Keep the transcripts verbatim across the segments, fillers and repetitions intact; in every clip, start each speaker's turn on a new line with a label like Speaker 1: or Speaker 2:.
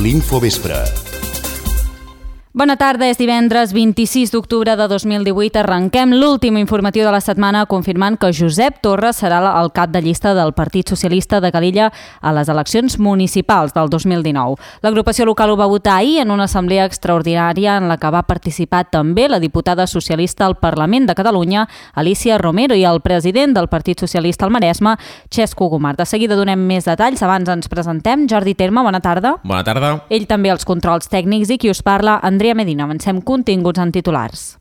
Speaker 1: l'Infovespre.
Speaker 2: Bona tarda, és divendres vint-i-sis d'octubre de dos mil divuit. Arrenquem l'últim informatiu de la setmana confirmant que Josep Torres serà el cap de llista del Partit Socialista de Calella a les eleccions municipals del dos mil dinou. L'agrupació local ho va votar ahir en una assemblea extraordinària en la que va participar també la diputada socialista al Parlament de Catalunya, Alicia Romero, i el president del Partit Socialista al Maresme, Xesco Gomar. De seguida donem més detalls. Abans ens presentem. Jordi Terme, bona tarda.
Speaker 3: Bona tarda.
Speaker 2: Ell també als controls tècnics i qui us parla, Andrés Medina. Avancem continguts en titulars.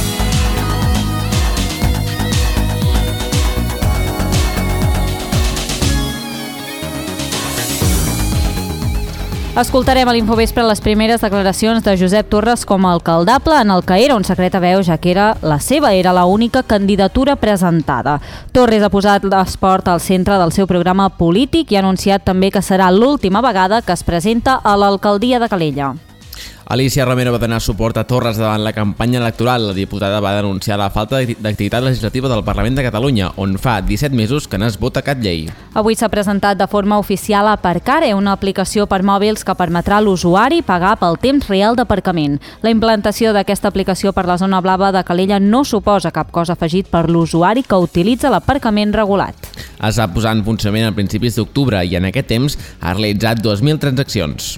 Speaker 2: Escoltarem a l'Infovespre les primeres declaracions de Josep Torres com a alcaldable, en el que era un secret a veu, ja que era la seva, era l'única candidatura presentada. Torres ha posat l'esport al centre del seu programa polític i ha anunciat també que serà l'última vegada que es presenta a l'alcaldia de Calella.
Speaker 3: Alicia Romero va donar suport a Torres davant la campanya electoral. La diputada va denunciar la falta d'activitat legislativa del Parlament de Catalunya, on fa disset mesos que no es vota cap llei.
Speaker 2: Avui s'ha presentat de forma oficial Aparcare, una aplicació per mòbils que permetrà a l'usuari pagar pel temps real d'aparcament. La implantació d'aquesta aplicació per la zona blava de Calella no suposa cap cost afegit per l'usuari que utilitza l'aparcament regulat.
Speaker 3: Es va posar en funcionament a principis d'octubre i en aquest temps ha realitzat dues mil transaccions.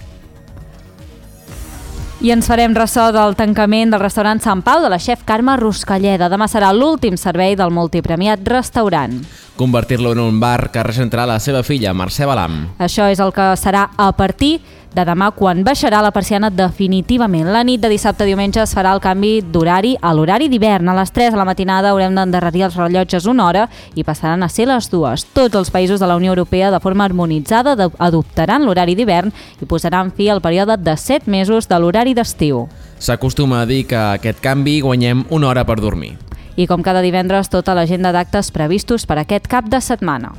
Speaker 2: I ens farem ressò del tancament del restaurant Sant Pau de la xef Carme Ruscalleda. Demà serà l'últim servei del multipremiat restaurant.
Speaker 3: Convertir-lo en un bar que regentarà la seva filla, Mercè Balam.
Speaker 2: Això és el que serà a partir de demà, quan baixarà la persiana definitivament. La nit de dissabte a diumenge es farà el canvi d'horari a l'horari d'hivern. A les tres de la matinada haurem d'endarrerir els rellotges una hora i passaran a ser les dues. Tots els països de la Unió Europea, de forma harmonitzada, adoptaran l'horari d'hivern i posaran fi al període de set mesos de l'horari d'estiu.
Speaker 3: S'acostuma a dir que a aquest canvi guanyem una hora per dormir.
Speaker 2: I com cada divendres, tota l'agenda d'actes previstos per aquest cap de setmana.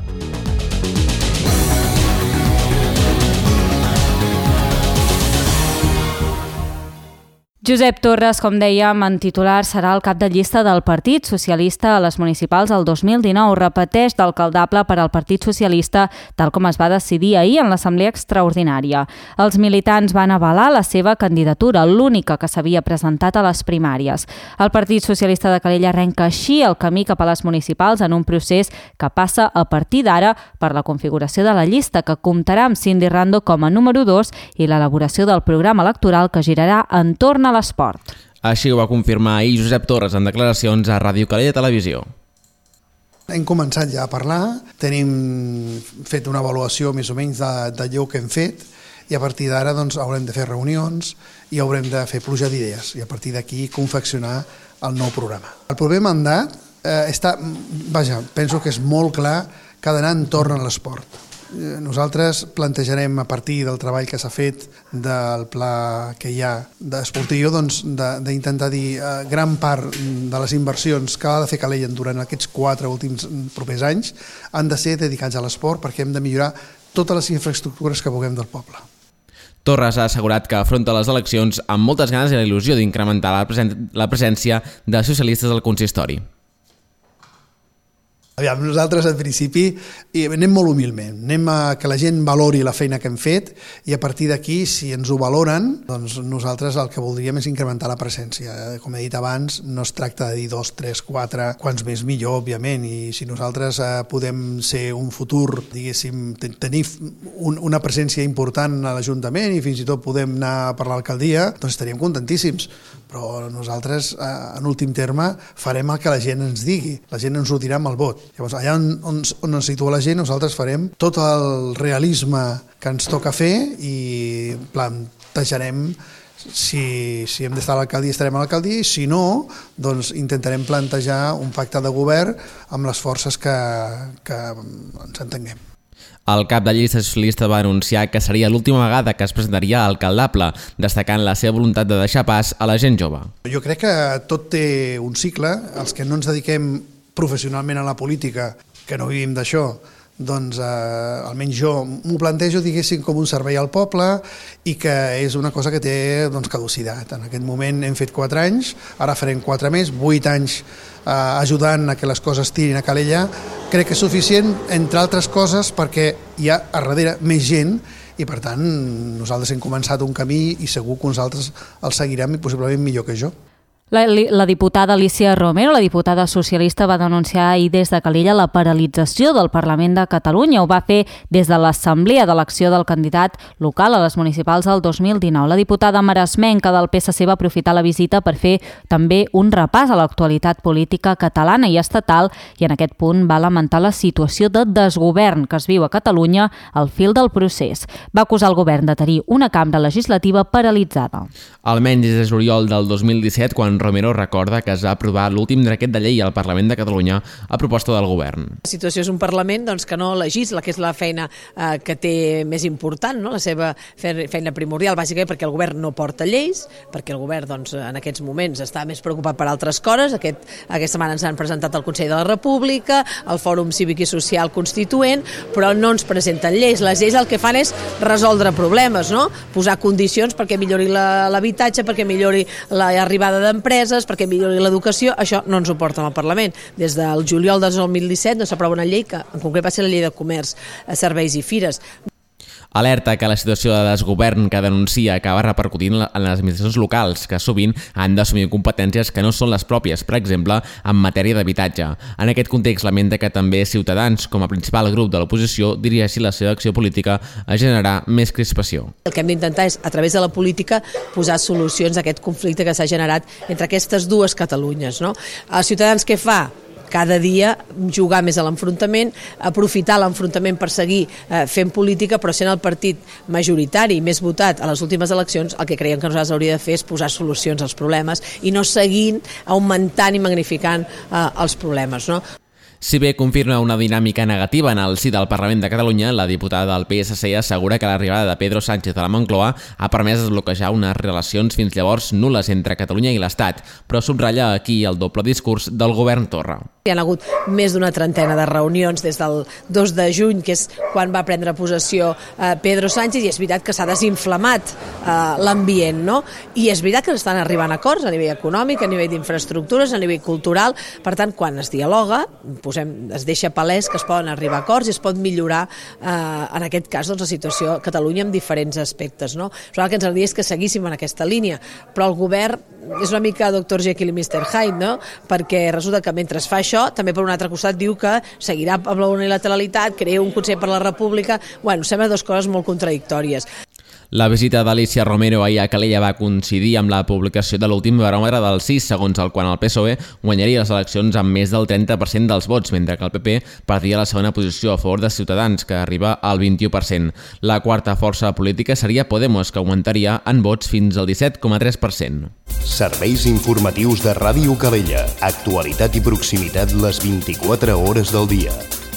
Speaker 2: Josep Torres, com dèiem, en titular, serà el cap de llista del Partit Socialista a les municipals del dos mil dinou. Repeteix d'alcaldable per al Partit Socialista, tal com es va decidir ahir en l'assemblea extraordinària. Els militants van avalar la seva candidatura, l'única que s'havia presentat a les primàries. El Partit Socialista de Calella arrenca així el camí cap a les municipals en un procés que passa a partir d'ara per la configuració de la llista, que comptarà amb Cindy Rando com a número dos i l'elaboració del programa electoral que girarà entorn a l'esport.
Speaker 3: Així ho va confirmar ahir Josep Torres en declaracions a Ràdio Calella Televisió.
Speaker 4: Hem començat ja a parlar, tenim fet una avaluació més o menys de, de allò que hem fet i a partir d'ara doncs, haurem de fer reunions i haurem de fer pluja d'idees i a partir d'aquí confeccionar el nou programa. El proper mandat eh, està, vaja, penso que és molt clar que ha d'anar entorn a l'esport. Nosaltres plantejarem, a partir del treball que s'ha fet del pla que hi ha d'esportiu, doncs, d'intentar dir eh, gran part de les inversions que ha de fer Calella durant aquests quatre últims propers anys han de ser dedicats a l'esport perquè hem de millorar totes les infraestructures que puguem del poble.
Speaker 3: Torres ha assegurat que afronta les eleccions amb moltes ganes i la il·lusió d'incrementar la, presen la presència de socialistes al consistori.
Speaker 4: Aviam, nosaltres al principi anem molt humilment, anem a que la gent valori la feina que hem fet i a partir d'aquí, si ens ho valoren, doncs nosaltres el que voldríem és incrementar la presència. Com he dit abans, no es tracta de dir dos, tres, quatre, quants més millor, òbviament, i si nosaltres eh, podem ser un futur, diguéssim, tenir un, una presència important a l'Ajuntament i fins i tot podem anar per l'alcaldia, doncs estaríem contentíssims. Però nosaltres, eh, en últim terme, farem el que la gent ens digui. La gent ens ho dirà amb el vot. Llavors, allà on, on ens situa la gent, nosaltres farem tot el realisme que ens toca fer i plantejarem si, si hem d'estar a l'alcaldia, estarem a l'alcaldia i si no, doncs intentarem plantejar un pacte de govern amb les forces que, que ens entenguem.
Speaker 3: El cap de llista socialista va anunciar que seria l'última vegada que es presentaria alcaldable, destacant la seva voluntat de deixar pas a la gent jove.
Speaker 4: Jo crec que tot té un cicle. Els que no ens dediquem professionalment a la política, que no vivim d'això, doncs eh, almenys jo m'ho plantejo, diguéssim, com un servei al poble i que és una cosa que té doncs, caducitat. En aquest moment hem fet quatre anys, ara farem quatre més, vuit anys eh, ajudant a que les coses tirin a Calella. Crec que és suficient, entre altres coses, perquè hi ha a darrere més gent i per tant nosaltres hem començat un camí i segur que nosaltres el seguirem i possiblement millor que jo.
Speaker 2: La, la diputada Alicia Romero, la diputada socialista, va denunciar ahir des de Calella la paralització del Parlament de Catalunya. Ho va fer des de l'Assemblea d'elecció del candidat local a les municipals del dos mil dinou. La diputada maresmenca del P S C va aprofitar la visita per fer també un repàs a l'actualitat política catalana i estatal i en aquest punt va lamentar la situació de desgovern que es viu a Catalunya al fil del procés. Va acusar el govern de tenir una cambra legislativa paralitzada.
Speaker 3: Almenys des de juliol del dos mil disset, quan Romero recorda que es va aprovar l'últim decret de llei al Parlament de Catalunya a proposta del govern.
Speaker 1: La situació és un Parlament doncs, que no legisla, que és la feina eh, que té més important, no? La seva feina primordial, bàsicament perquè el govern no porta lleis, perquè el govern doncs, en aquests moments està més preocupat per altres coses. Aquest, aquesta setmana ens han presentat el Consell de la República, el Fòrum Cívic i Social Constituent, però no ens presenten lleis. Les lleis el que fan és resoldre problemes, no? Posar condicions perquè millori l'habitatge, perquè millori l'arribada d'empreses, empreses, perquè millori l'educació. Això no ens ho porta al Parlament. Des del juliol del dos mil disset no s'aprova una llei que en concret va ser la llei de comerç, serveis i fires.
Speaker 3: Alerta que la situació de desgovern que denuncia acaba repercutint en les administracions locals, que sovint han d'assumir competències que no són les pròpies, per exemple, en matèria d'habitatge. En aquest context, lamenta que també Ciutadans, com a principal grup de l'oposició, dirigeixi la seva acció política a generar més crispació.
Speaker 1: El que hem d'intentar és, a través de la política, posar solucions a aquest conflicte que s'ha generat entre aquestes dues Catalunyes, no? Els Ciutadans què fa? Cada dia jugar més a l'enfrontament, aprofitar l'enfrontament per seguir eh, fent política, però sent el partit majoritari més votat a les últimes eleccions, el que creiem que nosaltres hauríem de fer és posar solucions als problemes i no seguint augmentant i magnificant eh, els problemes, no?
Speaker 3: Si bé confirma una dinàmica negativa en el si del Parlament de Catalunya, la diputada del P S C assegura que l'arribada de Pedro Sánchez a la Moncloa ha permès desbloquejar unes relacions fins llavors nul·les entre Catalunya i l'Estat, però subratlla aquí el doble discurs del govern Torra.
Speaker 1: Hi ha hagut més d'una trentena de reunions des del dos de juny, que és quan va prendre possessió eh, Pedro Sánchez, i és veritat que s'ha desinflamat eh, l'ambient, no? I és veritat que estan arribant acords a nivell econòmic, a nivell d'infraestructures, a nivell cultural. Per tant, quan es dialoga, posem, es deixa palès que es poden arribar a acords i es pot millorar, eh, en aquest cas, doncs, la situació a Catalunya en diferents aspectes, no? El que ens agradaria és que seguíssim en aquesta línia, però el govern és una mica doctor Jekyll i mister Hyde, no? Perquè resulta que mentre es fa això, també per un altre costat diu que seguirà amb la unilateralitat, crea un Consell per la República. Bueno, sembla dues coses molt contradictòries.
Speaker 3: La visita d'Alicia Romero ahir a Calella va coincidir amb la publicació de l'últim baròmetre del C I S, segons el qual el P S O E guanyaria les eleccions amb més del trenta per cent dels vots, mentre que el P P perdria la segona posició a favor de Ciutadans, que arriba al vint-i-u per cent. La quarta força política seria Podemos, que augmentaria en vots fins al disset coma tres per cent.
Speaker 5: Serveis informatius de Ràdio Calella. Actualitat i proximitat les vint-i-quatre hores del dia.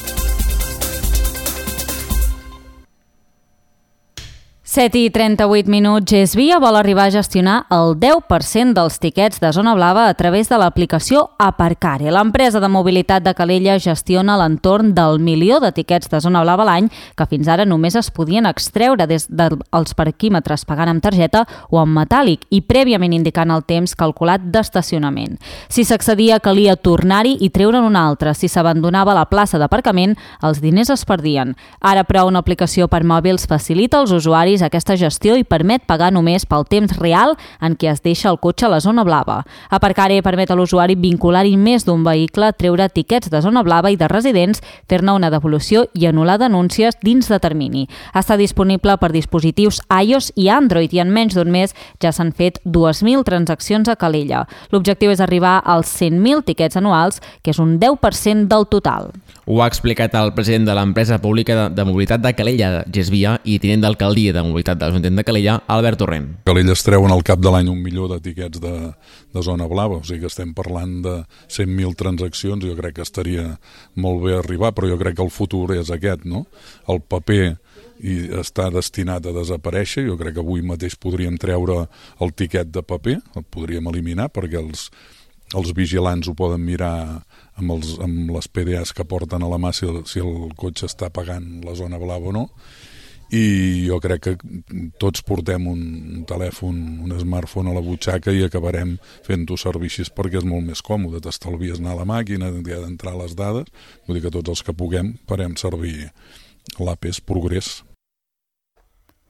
Speaker 2: set i trenta-vuit minuts. Gesvia vol arribar a gestionar el deu per cent dels tiquets de zona blava a través de l'aplicació Aparcare. L'empresa de mobilitat de Calella gestiona l'entorn del milió de tiquets de zona blava a l'any que fins ara només es podien extreure des dels parquímetres pagant amb targeta o amb metàl·lic i prèviament indicant el temps calculat d'estacionament. Si s'accedia, calia tornar-hi i treure'n un altre. Si s'abandonava la plaça d'aparcament, els diners es perdien. Ara, però, una aplicació per mòbils facilita als usuaris aquesta gestió i permet pagar només pel temps real en què es deixa el cotxe a la zona blava. Aparcare permet a l'usuari vincular-hi més d'un vehicle, treure tiquets de zona blava i de residents, fer-ne una devolució i anul·lar denúncies dins de termini. Està disponible per dispositius iOS i Android i en menys d'un mes ja s'han fet dues mil transaccions a Calella. L'objectiu és arribar als cent mil tiquets anuals, que és un deu per cent del total.
Speaker 3: Ho ha explicat el president de l'empresa pública de, de mobilitat de Calella, Gesvia, i tinent d'alcaldia de mobilitat de l'Ajuntament de Calella, Albert Torrent.
Speaker 6: Calella es treuen al cap de l'any un milió de tiquets de, de zona blava, o sigui que estem parlant de cent mil transaccions. Jo crec que estaria molt bé arribar, però jo crec que el futur és aquest, no? El paper i està destinat a desaparèixer. Jo crec que avui mateix podríem treure el tiquet de paper, el podríem eliminar perquè els, els vigilants ho poden mirar amb, els, amb les P D As que porten a la mà si el, si el cotxe està pagant la zona blava o no. I jo crec que tots portem un telèfon, un smartphone a la butxaca i acabarem fent-ho servir així perquè és molt més còmode. T'estalvies anar a la màquina, d'entrar les dades, vull dir que tots els que puguem farem servir l'A P, és progrés.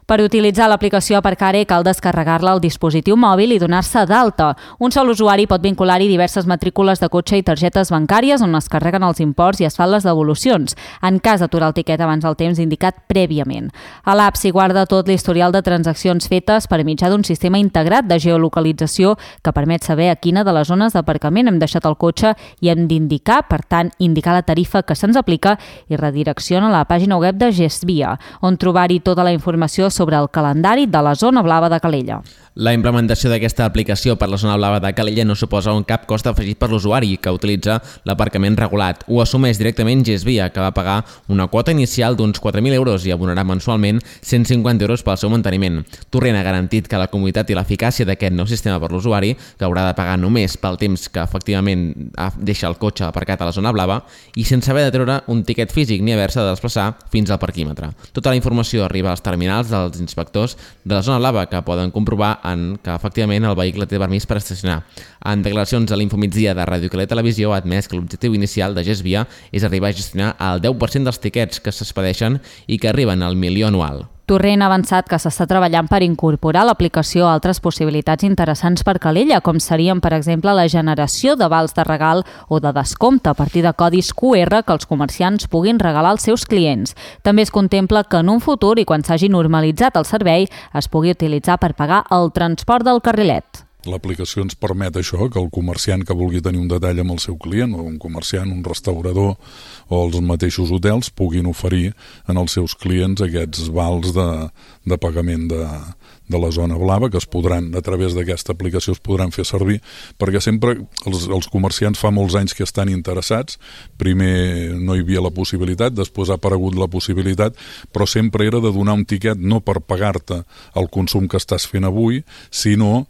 Speaker 2: Per utilitzar l'aplicació Aparcare cal descarregar-la al dispositiu mòbil i donar-se d'alta. Un sol usuari pot vincular-hi diverses matrícules de cotxe i targetes bancàries on es carreguen els imports i es fan les devolucions, en cas d'aturar el tiquet abans del temps indicat prèviament. A l'app s'hi guarda tot l'historial de transaccions fetes per mitjà d'un sistema integrat de geolocalització que permet saber a quina de les zones d'aparcament hem deixat el cotxe i hem d'indicar, per tant, indicar la tarifa que se'ns aplica i redirecciona a la pàgina web de Gesvia, on trobar-hi tota la informació sobre el calendari de la zona blava de Calella.
Speaker 3: La implementació d'aquesta aplicació per la zona blava de Calella no suposa un cap cost afegit per l'usuari que utilitza l'aparcament regulat. Ho assumeix directament Gesvia, que va pagar una quota inicial d'uns quatre mil euros i abonarà mensualment cent cinquanta euros pel seu manteniment. Torrent ha garantit que la comoditat i l'eficàcia d'aquest nou sistema per l'usuari, que haurà de pagar només pel temps que efectivament deixa el cotxe aparcat a la zona blava i sense haver de treure un tiquet físic ni haver-se de desplaçar fins al parquímetre. Tota la informació arriba als terminals dels inspectors de la zona blava, que poden comprovar en que efectivament el vehicle té permís per estacionar. En declaracions a l'Infomigdia de Ràdio Calella Televisió ha admès que l'objectiu inicial de Gesvia és arribar a gestionar el deu per cent dels tiquets que s'expedeixen i que arriben al milió anual.
Speaker 2: Torrent ha avançat que s'està treballant per incorporar l'aplicació a altres possibilitats interessants per Calella, com serien, per exemple, la generació de vals de regal o de descompte a partir de codis Q R que els comerciants puguin regalar als seus clients. També es contempla que en un futur i quan s'hagi normalitzat el servei es pugui utilitzar per pagar el transport del carrilet.
Speaker 6: L'aplicació ens permet això, que el comerciant que vulgui tenir un detall amb el seu client, o un comerciant, un restaurador o els mateixos hotels puguin oferir en els seus clients aquests vals de, de pagament de, de la zona blava, que es podran, a través d'aquesta aplicació es podran fer servir, perquè sempre els, els comerciants fa molts anys que estan interessats. Primer no hi havia la possibilitat, després ha aparegut la possibilitat, però sempre era de donar un tiquet no per pagar-te el consum que estàs fent avui, sinó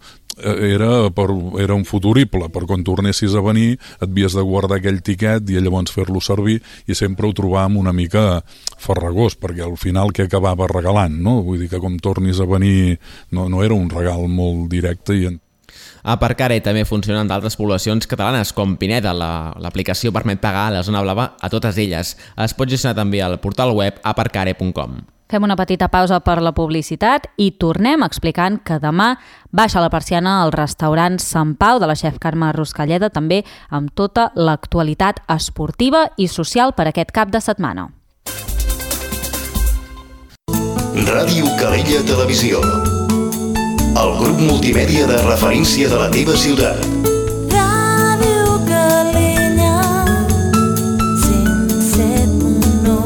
Speaker 6: era, per, era un futurible, per quan tornessis a venir et havies de guardar aquell tiquet i llavors fer-lo servir, i sempre ho trobàvem una mica farragós, perquè al final què acabava regalant, no? Vull dir que com tornis a venir no, no era un regal molt directe. I
Speaker 3: Aparcare també funciona en d'altres poblacions catalanes, com Pineda. L'aplicació permet pagar a la zona blava a totes elles. Es pot gestionar també al portal web aparcare punt com.
Speaker 2: Fem una petita pausa per la publicitat i tornem explicant que demà baixa la persiana al restaurant Sant Pau de la xef Carme Ruscalleda, també amb tota l'actualitat esportiva i social per aquest cap de setmana.
Speaker 5: Ràdio Calella Televisió, el grup multimèdia de referència de la teva ciutat.
Speaker 7: Ràdio Calella, cent set punt nou.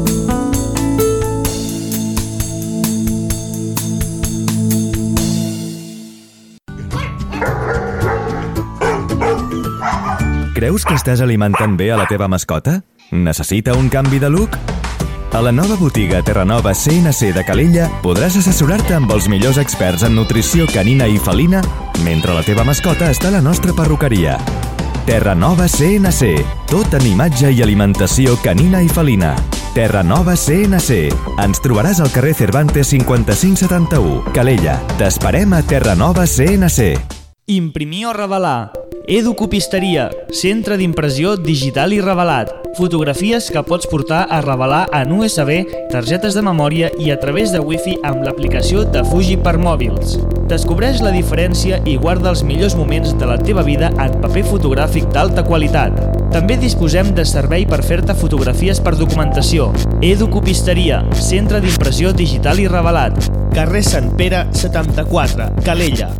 Speaker 8: Creus que estàs alimentant bé a la teva mascota? Necessita un canvi de look? A la nova botiga Terranova C N C de Calella podràs assessorar-te amb els millors experts en nutrició canina i felina mentre la teva mascota està a la nostra perruqueria. Terranova C N C, tot en imatge i alimentació canina i felina. Terranova C N C. Ens trobaràs al carrer Cervantes cinquanta-cinc setanta-u, Calella. T'esperem a Terranova C N C.
Speaker 9: Imprimir o revelar. Educopisteria, centre d'impressió digital i revelat. Fotografies que pots portar a revelar en U S B, targetes de memòria i a través de Wi-Fi amb l'aplicació de Fuji per mòbils. Descobreix la diferència i guarda els millors moments de la teva vida en paper fotogràfic d'alta qualitat. També disposem de servei per fer-te fotografies per documentació. Educopisteria, centre d'impressió digital i revelat. Carrer Sant Pere setanta-quatre, Calella.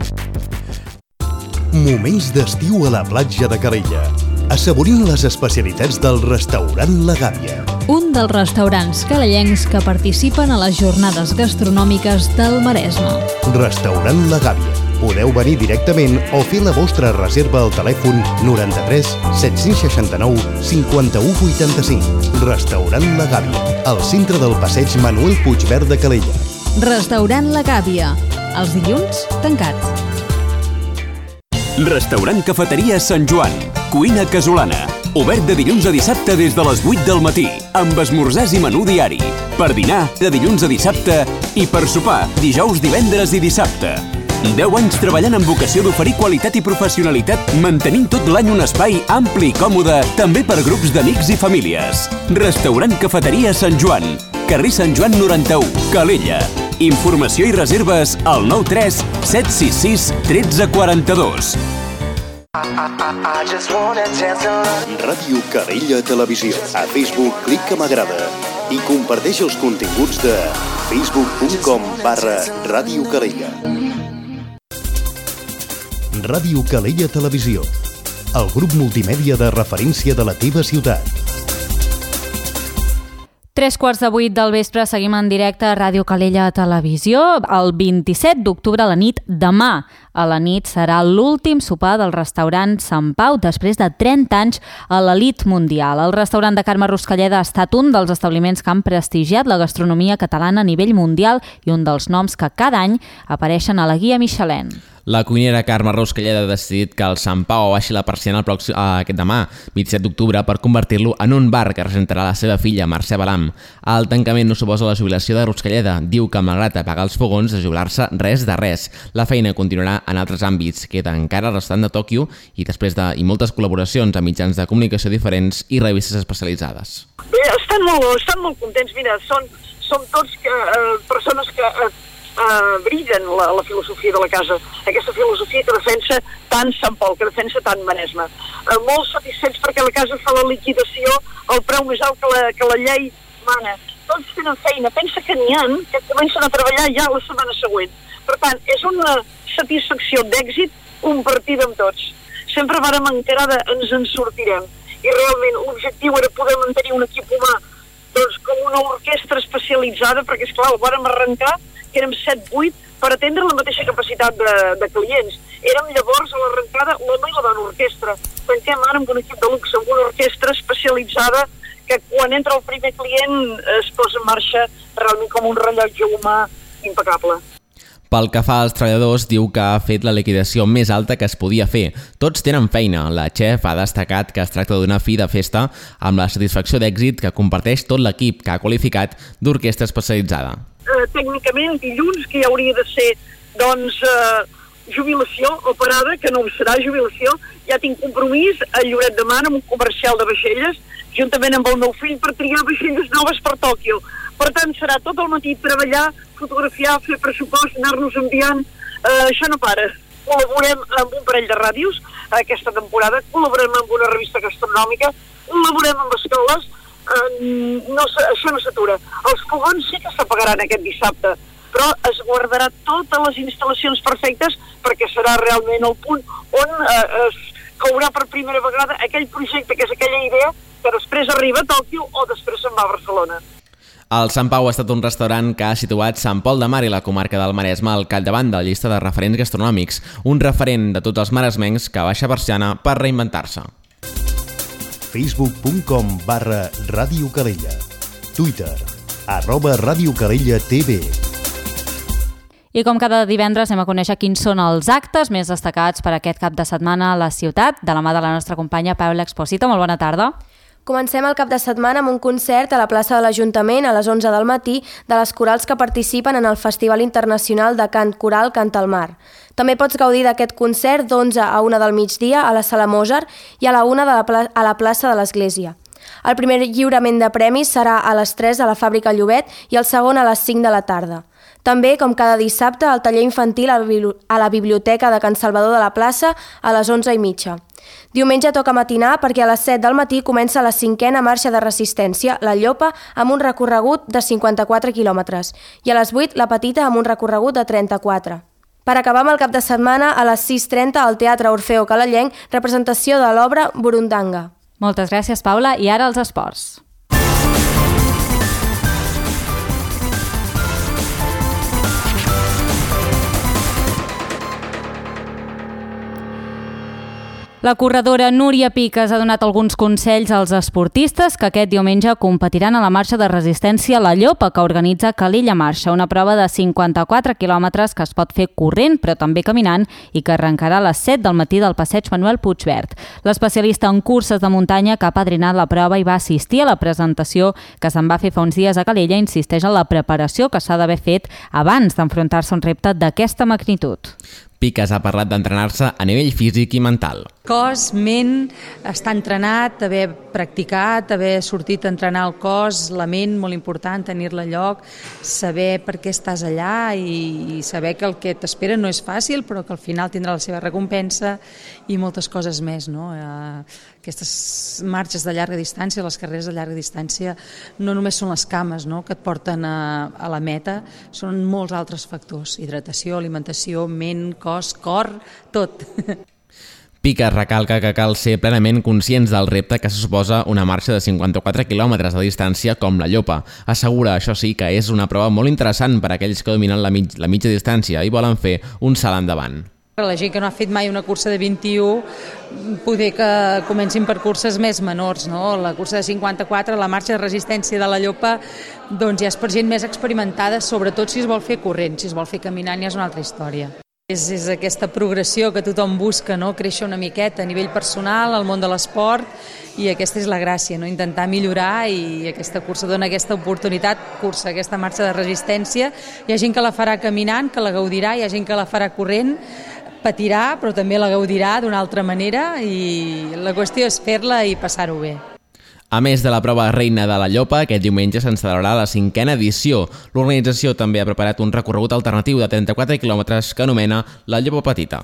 Speaker 5: Moments d'estiu a la platja de Calella, assaborint les especialitats del restaurant La Gàbia.
Speaker 10: Un dels restaurants calellencs que participen a les jornades gastronòmiques del Maresme.
Speaker 5: Restaurant La Gàbia. Podeu venir directament o fer la vostra reserva al telèfon noranta-tres set-cents seixanta-nou cinquanta-u vuitanta-cinc. Restaurant La Gàbia, al centre del passeig Manuel Puigverd de Calella.
Speaker 10: Restaurant La Gàbia. Els dilluns, tancats.
Speaker 11: Restaurant Cafeteria Sant Joan. Cuina casolana. Obert de dilluns a dissabte des de les vuit del matí, amb esmorzars i menú diari. Per dinar, de dilluns a dissabte, i per sopar, dijous, divendres i dissabte. deu anys treballant amb vocació d'oferir qualitat i professionalitat, mantenint tot l'any un espai ampli i còmode, també per grups d'amics i famílies. Restaurant Cafeteria Sant Joan. Carrer Sant Joan noranta-u, Calella. Informació i reserves al nou tres set sis sis un tres quatre dos.
Speaker 5: Ràdio Calella Televisió. A Facebook, clica m'agrada i comparteix els continguts de facebook punt com barra Ràdio Calella. Ràdio Calella Televisió, el grup multimèdia de referència de la teva ciutat.
Speaker 2: Tres quarts de vuit del vespre seguim en directe a Ràdio Calella Televisió. El vint-i-set d'octubre a la nit, demà a la nit, serà l'últim sopar del restaurant Sant Pau després de trenta anys a l'elit mundial. El restaurant de Carme Ruscalleda ha estat un dels establiments que han prestigiat la gastronomia catalana a nivell mundial i un dels noms que cada any apareixen a la guia Michelin.
Speaker 3: La cuinera Carme Ruscalleda ha decidit que el Sant Pau baixi la persiana el pròxim, eh, aquest demà, vint-i-set d'octubre, per convertir-lo en un bar que representarà la seva filla, Mercè Balam. El tancament no suposa la jubilació de Ruscalleda. Diu que, malgrat apagar els fogons, de jubilar-se res de res. La feina continuarà en altres àmbits. Queda encara el restaurant de Tòquio i després de i moltes col·laboracions amb mitjans de comunicació diferents i revistes especialitzades.
Speaker 12: Bé, estan molt, estan molt contents. Mira, són, som tots que, eh, persones que... Eh, Uh, brillen la, la filosofia de la casa, aquesta filosofia que defensa tant Sant Pol, que defensa tant Maresme. Uh, molt satisfets perquè la casa fa la liquidació al preu més alt que la, que la llei mana. Tots tenen feina, pensa que n'hi ha que comencen a treballar ja la setmana següent. Per tant, és una satisfacció d'èxit compartida amb tots. Sempre vàrem encarar de ens en sortirem. I realment l'objectiu era poder mantenir un equip humà doncs, com una orquestra especialitzada, perquè esclar, el vàrem arrencar que érem set vuit per atendre la mateixa capacitat de, de clients. Érem llavors a l'arrencada l'home i la dona orquestra. Tanquem ara amb un equip de luxe, amb una orquestra especialitzada que quan entra el primer client es posa en marxa realment com un rellotge humà impecable.
Speaker 3: Pel que fa als treballadors, diu que ha fet la liquidació més alta que es podia fer. Tots tenen feina. La xef ha destacat que es tracta d'una fi de festa amb la satisfacció d'èxit que comparteix tot l'equip que ha qualificat d'orquestra especialitzada.
Speaker 12: Uh, tècnicament, dilluns, que ja hauria de ser doncs, uh, jubilació o parada, que no serà jubilació, ja tinc compromís a Lloret de Mar amb un comercial de vaixelles, juntament amb el meu fill, per triar vaixelles noves per Tòquio. Per tant, serà tot el matí treballar, fotografiar, fer pressupost, anar-nos enviant, uh, això no para. Col·laborem amb un parell de ràdios aquesta temporada, col·laborem amb una revista gastronòmica, col·laborem amb escoles. Uh, no, això no s'atura. Els fogons sí que s'apagaran aquest dissabte, però es guardarà totes les instal·lacions perfectes perquè serà realment el punt on uh, es caurà per primera vegada aquell projecte, que és aquella idea que després arriba a Tòquio o després se'n va a Barcelona.
Speaker 3: El Sant Pau ha estat un restaurant que ha situat Sant Pol de Mar i la comarca del Maresme al capdavant de la llista de referents gastronòmics, un referent de tots els maresmencs que baixa persiana per reinventar-se.
Speaker 5: facebook punt com barra Ràdio Calella. Twitter, arroba Ràdio Calella T V.
Speaker 2: I com cada divendres anem a conèixer quins són els actes més destacats per aquest cap de setmana a la ciutat, de la mà de la nostra companya Paula Exposito. Molt bona tarda.
Speaker 13: Comencem el cap de setmana amb un concert a la plaça de l'Ajuntament a les onze del matí de les corals que participen en el Festival Internacional de Cant Coral Cant al Mar. També pots gaudir d'aquest concert d'onze a una del migdia a la Sala Mozart i a la una de la pla- a la plaça de l'Església. El primer lliurament de premis serà a les tres a la Fàbrica Llobet i el segon a les cinc de la tarda. També, com cada dissabte, el taller infantil a la Biblioteca de Can Salvador de la Plaça a les onze i mitja. Diumenge toca matinar perquè a les set del matí comença la cinquena marxa de resistència, la Llopa, amb un recorregut de cinquanta-quatre quilòmetres, i a les vuit la Petita amb un recorregut de trenta-quatre. Per acabar amb el cap de setmana, a les sis trenta al Teatre Orfeo Calellenc, representació de l'obra Burundanga.
Speaker 2: Moltes gràcies, Paula. I ara els esports. La corredora Núria Piques ha donat alguns consells als esportistes que aquest diumenge competiran a la marxa de resistència a la Llopa que organitza Calella Marxa, una prova de cinquanta-quatre quilòmetres que es pot fer corrent però també caminant i que arrencarà a les set del matí del passeig Manuel Puigverd. L'especialista en curses de muntanya que ha padrinat la prova i va assistir a la presentació que se'n va fer fa uns dies a Calella insisteix en la preparació que s'ha d'haver fet abans d'enfrontar-se a un repte d'aquesta magnitud.
Speaker 3: Piques ha parlat d'entrenar-se a nivell físic i mental.
Speaker 14: Cos, ment, estar entrenat, haver practicat, haver sortit a entrenar el cos, la ment, molt important, tenir-la a lloc, saber per què estàs allà i, i saber que el que t'espera no és fàcil, però que al final tindrà la seva recompensa i moltes coses més, no? Eh, aquestes marxes de llarga distància, les carreres de llarga distància, no només són les cames, no?, que et porten a, a la meta, són molts altres factors, hidratació, alimentació, ment, cos, cor, tot.
Speaker 3: Pica recalca que cal ser plenament conscients del repte que se suposa una marxa de cinquanta-quatre quilòmetres de distància com la Llopa. Assegura, això sí, que és una prova molt interessant per a aquells que dominen la, mig, la mitja distància i volen fer un salt endavant.
Speaker 14: La gent que no ha fet mai una cursa de vint-i-u, poder que comencin per curses més menors, no? La cursa de cinquanta-quatre, la marxa de resistència de la Llopa, doncs ja és per gent més experimentada, sobretot si es vol fer corrent, si es vol fer caminant ja és una altra història. És, és aquesta progressió que tothom busca, no? Créixer una miqueta a nivell personal, al món de l'esport, i aquesta és la gràcia, no? Intentar millorar, i aquesta cursa dona aquesta oportunitat, cursa, aquesta marxa de resistència. Hi ha gent que la farà caminant, que la gaudirà, hi ha gent que la farà corrent, patirà, però també la gaudirà d'una altra manera, i la qüestió és fer-la i passar-ho bé.
Speaker 3: A més de la prova reina de la Llopa, aquest diumenge se'n celebrarà la cinquena edició. L'organització també ha preparat un recorregut alternatiu de trenta-quatre quilòmetres que anomena la Llopa Petita.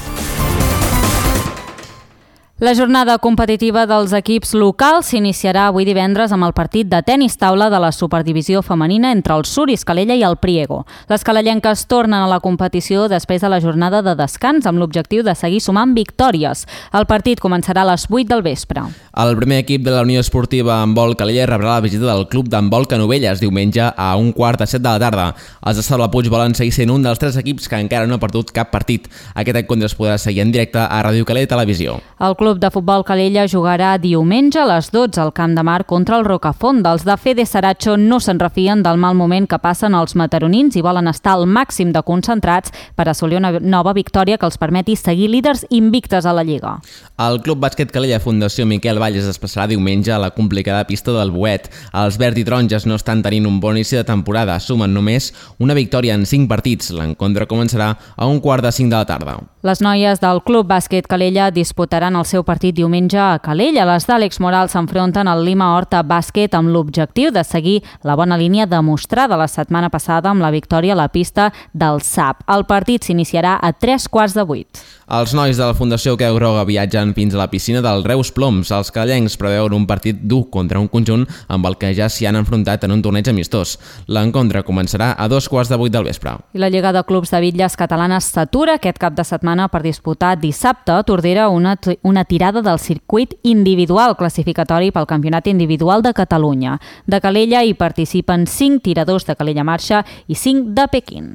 Speaker 2: La jornada competitiva dels equips locals s'iniciarà avui divendres amb el partit de tenis taula de la Superdivisió femenina entre el Suris Calella i el Priego. Les calellenques tornen a la competició després de la jornada de descans amb l'objectiu de seguir sumant victòries. El partit començarà a les vuit del vespre.
Speaker 3: El primer equip de la Unió Esportiva Handbol Calella rebrà la visita del Club d'Handbol Canovelles diumenge a un quart de set de la tarda. Els de Salva Puig volen seguir sent un dels tres equips que encara no ha perdut cap partit. Aquest encontre es podrà seguir en directe a Ràdio Calella Televisió.
Speaker 2: El Club de Futbol Calella jugarà diumenge a les dotze al Camp de Mar contra el Rocafont. Els de Fede Saracho no se'n refien del mal moment que passen els mataronins i volen estar al màxim de concentrats per assolir una nova victòria que els permeti seguir líders invictes a la Lliga.
Speaker 3: El Club Bàsquet Calella Fundació Miquel Valls es desplaçarà diumenge a la complicada pista del Boet. Els verds i taronges no estan tenint un bon inici de temporada, sumen només una victòria en cinc partits. L'encontre començarà a un quart de cinc de la tarda.
Speaker 2: Les noies del Club Bàsquet Calella disputaran el seu partit diumenge a Calella. Les d'Àlex Morals s'enfronten al Lima Horta Bàsquet amb l'objectiu de seguir la bona línia demostrada la setmana passada amb la victòria a la pista del S A P. El partit s'iniciarà a tres quarts de vuit.
Speaker 3: Els nois de la Fundació Creu Groga viatgen fins a la piscina del Reus Ploms. Els calellencs preveuen un partit dur contra un conjunt amb el que ja s'hi han enfrontat en un torneig amistós. L'encontre començarà a dos quarts de vuit del vespre.
Speaker 2: I la Lliga de Clubs de Bitlles Catalanes s'atura aquest cap de setmana per disputar dissabte a Tordera una, una tirada del circuit individual classificatori pel Campionat Individual de Catalunya. De Calella hi participen cinc tiradors de Calella Marxa i cinc de Pequín.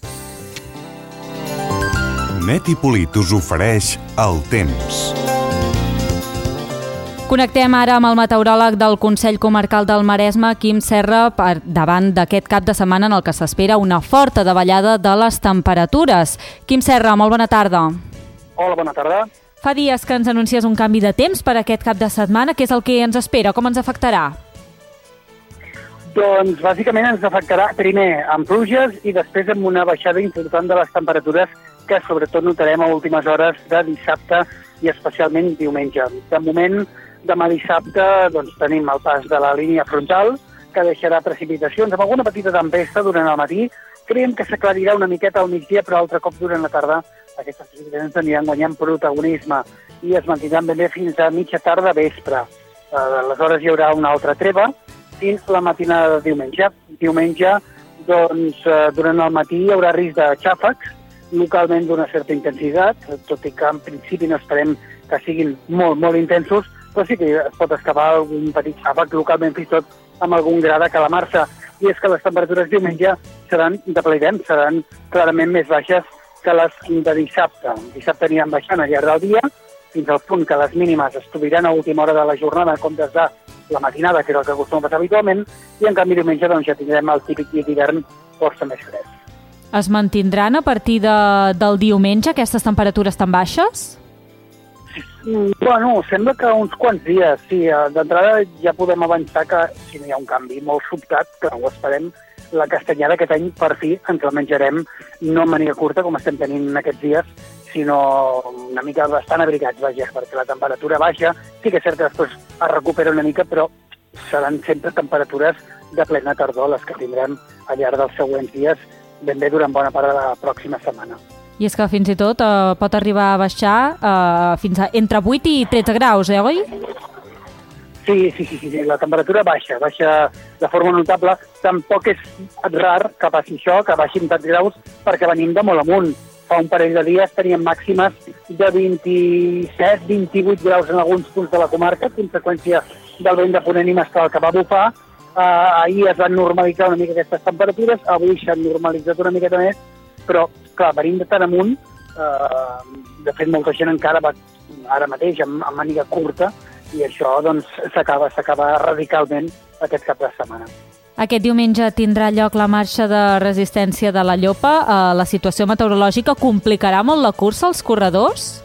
Speaker 15: Net i Polit us ofereix el temps.
Speaker 2: Connectem ara amb el meteoròleg del Consell Comarcal del Maresme, Quim Serra, per davant d'aquest cap de setmana en el que s'espera una forta davallada de les temperatures. Quim Serra, molt bona tarda.
Speaker 16: Hola, bona tarda.
Speaker 2: Fa dies que ens anuncies un canvi de temps per aquest cap de setmana. Què és el que ens espera? Com ens afectarà?
Speaker 16: Doncs bàsicament ens afectarà primer amb pluges i després amb una baixada important de les temperatures que sobretot notarem a últimes hores de dissabte i especialment diumenge. De moment, demà dissabte doncs, tenim el pas de la línia frontal que deixarà precipitacions amb alguna petita tempesta durant el matí. Creiem que s'aclarirà una miqueta al migdia, però altre cop durant la tarda aquestes precipitacions aniran guanyant protagonisme i es mantindran ben bé fins a mitja tarda vespre. Aleshores hi haurà una altra treva fins la matinada de diumenge. Diumenge, doncs, durant el matí hi haurà risc de xàfecs, localment d'una certa intensitat, tot i que en principi no esperem que siguin molt, molt intensos, però sí que es pot escapar algun petit xàfec localment fins i tot amb algun gra de calamarsa. I és que les temperatures diumenge seran de ple temps, seran clarament més baixes que les de dissabte. Dissabte aniran baixant al llarg del dia, fins al punt que les mínimes es trobaran a última hora de la jornada en comptes de la matinada, que és el que acostuma a passar habitualment, i en canvi diumenge doncs, ja tindrem el típic dia d'hivern força més fresc.
Speaker 2: Es mantindran a partir de, del diumenge aquestes temperatures tan baixes?
Speaker 16: Bueno, sembla que uns quants dies, sí. D'entrada ja podem avançar que si no hi ha un canvi molt sobtat, que no ho esperem, la castanyada aquest any per fi ens la menjarem no amb màniga curta com estem tenint aquests dies, sinó una mica bastant abrigats, vaja, perquè la temperatura baixa, sí que és cert que després es recupera una mica, però seran sempre temperatures de plena tardor les que tindrem al llarg dels següents dies, ben bé durant bona part de la pròxima setmana.
Speaker 2: I és que fins i tot eh, pot arribar a baixar eh, fins a entre vuit i tretze graus, eh, oi?
Speaker 16: Sí, sí, sí, sí, la temperatura baixa, baixa de forma notable. Tampoc és rar que passi això, que baixin tants graus, perquè venim de molt amunt. Fa un parell de dies teníem màximes de vint-i-set vint-i-vuit graus en alguns punts de la comarca, conseqüència del vent de ponent i mestral que va bufar. Uh, ahir es van normalitzar una mica aquestes temperatures, avui s'han normalitzat una miqueta més, però, clar, venim de tan amunt, uh, de fet, molta gent encara va ara mateix amb, amb màniga curta, i això doncs s'acaba s'acaba radicalment aquest cap de setmana.
Speaker 2: Aquest diumenge tindrà lloc la marxa de resistència de la Llopa. Eh, la situació meteorològica complicarà molt la cursa als corredors?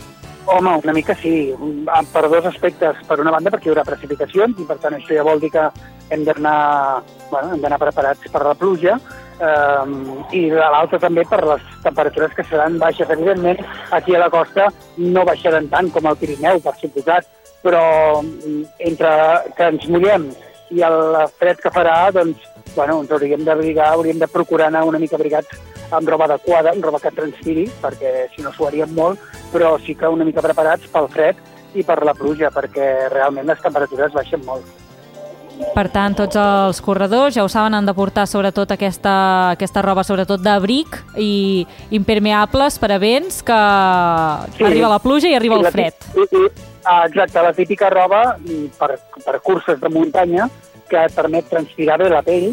Speaker 16: Home, una mica sí, per dos aspectes. Per una banda, perquè hi haurà precipitacions i per tant això ja vol dir que hem d'anar bueno, hem d'anar preparats per la pluja, eh, i de l'altra també per les temperatures que seran baixes. Evidentment, aquí a la costa no baixaran tant com al Pirineu, per suposat, però entre que ens mullem i el fred que farà, doncs, bueno, ens hauríem d'abrigar, hauríem de procurar anar una mica abrigats amb roba adequada, amb roba que transpiri, perquè si no suaríem molt, però sí que una mica preparats pel fred i per la pluja, perquè realment les temperatures baixen molt.
Speaker 2: Per tant, tots els corredors, ja ho saben, han de portar sobretot aquesta, aquesta roba, sobretot d'abric i impermeables per a vents, que sí. Arriba la pluja i arriba I el fred.
Speaker 16: I, i, exacte, la típica roba per, per curses de muntanya que et permet transpirar bé la pell,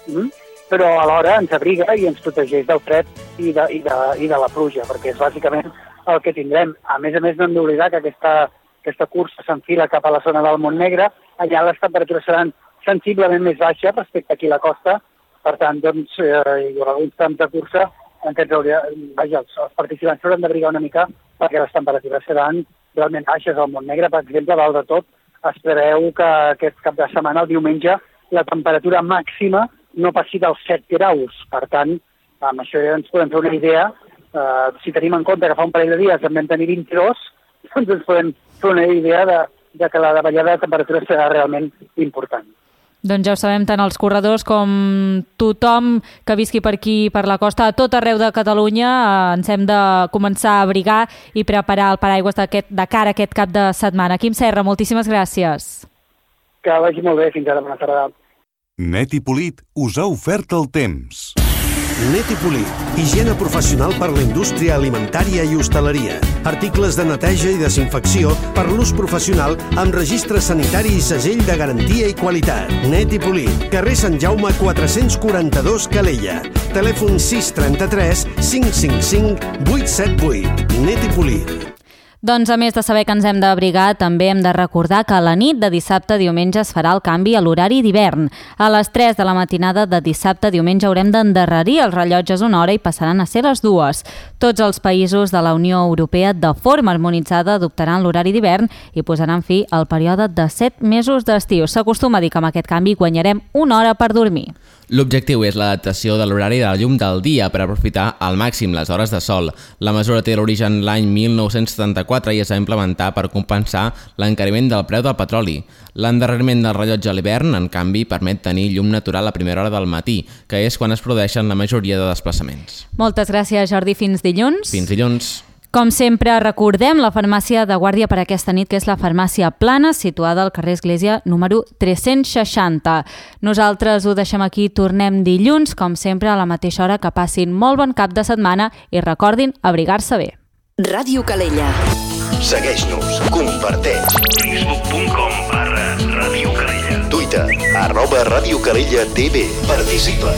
Speaker 16: però alhora ens abriga i ens protegeix del fred i de, i de, i de la pluja, perquè és bàsicament el que tindrem. A més a més, no hem d'oblidar que aquesta, aquesta cursa s'enfila cap a la zona del Montnegre, allà les temperatures seran sensiblement més baixes respecte aquí a la costa, per tant, doncs, eh, hi haurà alguns trams de cursa en què ens hauria, vaja, els, els participants s'hauran d'abrigar una mica perquè les temperatures seran realment baixes. Al Montnegre, per exemple, dalt de tot, espereu que aquest cap de setmana, el diumenge, la temperatura màxima no passi dels set graus. Per tant, amb això ja ens podem fer una idea. Eh, si tenim en compte que fa un parell de dies en vam tenir vint-i-dos, doncs ens podem fer una idea de, de que la davallada de temperatura serà realment important.
Speaker 2: Doncs ja ho sabem, tant els corredors com tothom que visqui per aquí, per la costa, a tot arreu de Catalunya, eh, ens hem de començar a abrigar i preparar el paraigües de cara a aquest cap de setmana. Quim Serra, moltíssimes gràcies.
Speaker 16: Que vagi molt bé, fins ara, bona tarda.
Speaker 15: Net i Polit us ha ofert el temps.
Speaker 17: Net i Polit, higiene professional per la indústria alimentària i hostaleria. Articles de neteja i desinfecció per l'ús professional amb registre sanitari i segell de garantia i qualitat. Net i Polit, carrer Sant Jaume quatre-cents quaranta-dos, Calella. Telèfon sis trenta-tres cinc cinc cinc vuit set vuit. Net i Polit.
Speaker 2: Doncs a més de saber que ens hem d'abrigar, també hem de recordar que a la nit de dissabte a diumenge es farà el canvi a l'horari d'hivern. A les tres de la matinada de dissabte a diumenge haurem d'endarrerir els rellotges una hora i passaran a ser les dues. Tots els països de la Unió Europea de forma harmonitzada adoptaran l'horari d'hivern i posaran fi al període de set mesos d'estiu. S'acostuma a dir que amb aquest canvi guanyarem una hora per dormir.
Speaker 3: L'objectiu és l'adaptació de l'horari de la llum del dia per aprofitar al màxim les hores de sol. La mesura té l'origen l'any mil nou-cents setanta-quatre i es va implementar per compensar l'encariment del preu del petroli. L'endarreriment del rellotge a l'hivern, en canvi, permet tenir llum natural a primera hora del matí, que és quan es produeixen la majoria de desplaçaments.
Speaker 2: Moltes gràcies, Jordi. Fins dilluns.
Speaker 3: Fins dilluns.
Speaker 2: Com sempre, recordem la farmàcia de guàrdia per aquesta nit, que és la farmàcia Plana, situada al carrer Església número tres-cents seixanta. Nosaltres ho deixem aquí, tornem dilluns, com sempre, a la mateixa hora. Que passin molt bon cap de setmana i recordin abrigar-se bé.
Speaker 18: Ràdio Calella.
Speaker 5: Segueix-nos, comparteix.
Speaker 19: facebook punt com barra Ràdio Calella.
Speaker 5: Twitter, arroba Ràdio Calella T V. Participa.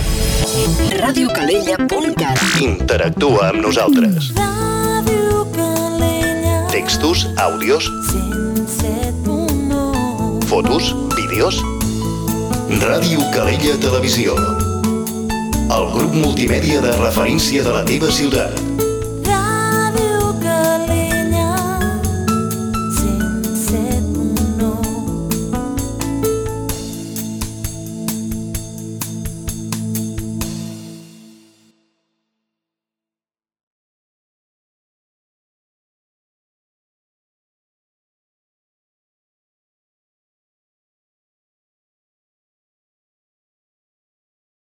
Speaker 18: radiocalella punt cat.
Speaker 5: Interactua amb nosaltres. Textos, àudios, fotos, vídeos. Ràdio Calella Televisió. El grup multimèdia de referència de la teva ciutat.